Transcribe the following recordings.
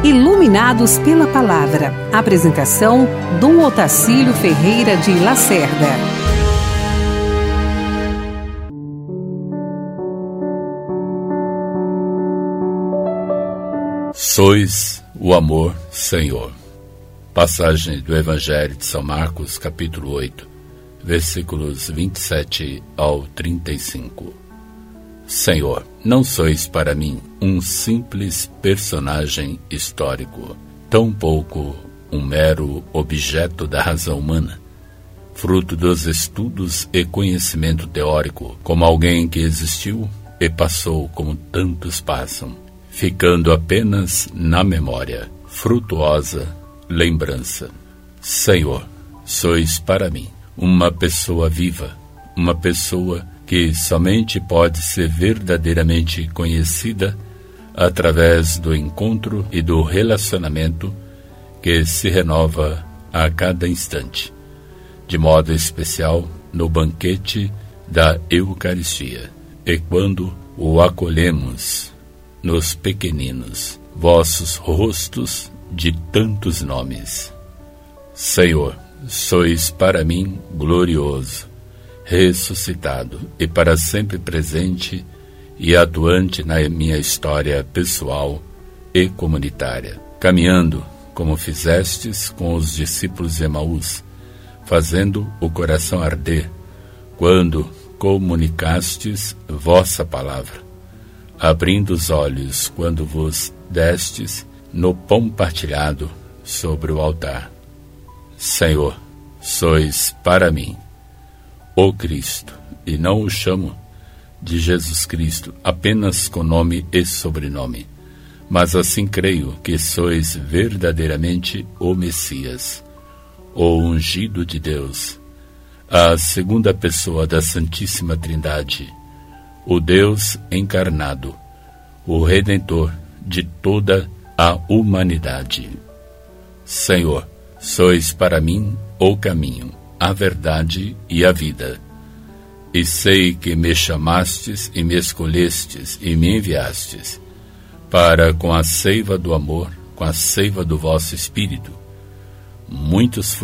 Iluminados pela Palavra. Apresentação, Dom Otacílio Ferreira de Lacerda. Sois o amor, Senhor. Passagem do Evangelho de São Marcos, capítulo 8, versículos 27 ao 35. Senhor, não sois para mim um simples personagem histórico, tampouco um mero objeto da razão humana, fruto dos estudos e conhecimento teórico, como alguém que existiu e passou como tantos passam, ficando apenas na memória, frutuosa lembrança. Senhor, sois para mim uma pessoa viva, uma pessoa que somente pode ser verdadeiramente conhecida através do encontro e do relacionamento que se renova a cada instante, de modo especial no banquete da Eucaristia, e quando o acolhemos nos pequeninos, vossos rostos de tantos nomes. Senhor, sois para mim glorioso, ressuscitado e para sempre presente e atuante na minha história pessoal e comunitária, caminhando como fizestes com os discípulos de Emaús, fazendo o coração arder, quando comunicastes vossa palavra, abrindo os olhos quando vos destes no pão partilhado sobre o altar. Senhor, sois para mim o Cristo, e não o chamo de Jesus Cristo apenas com nome e sobrenome, mas assim creio que sois verdadeiramente o Messias, o ungido de Deus, a segunda pessoa da Santíssima Trindade, o Deus encarnado, o Redentor de toda a humanidade. Senhor, sois para mim o caminho, a verdade e a vida. E sei que me chamastes e me escolhestes e me enviastes, para com a seiva do amor, com a seiva do vosso Espírito, muitos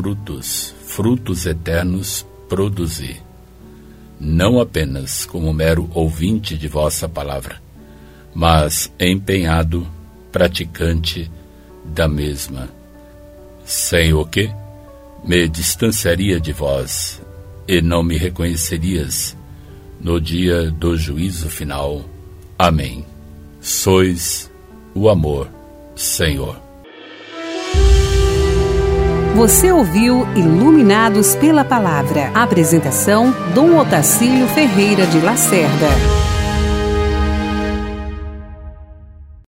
frutos eternos produzir, não apenas como mero ouvinte de vossa palavra, mas empenhado praticante da mesma. Sem o que me distanciaria de vós e não me reconhecerias no dia do juízo final. Amém. Sois o amor, Senhor. Você ouviu Iluminados pela Palavra. Apresentação, Dom Otacílio Ferreira de Lacerda.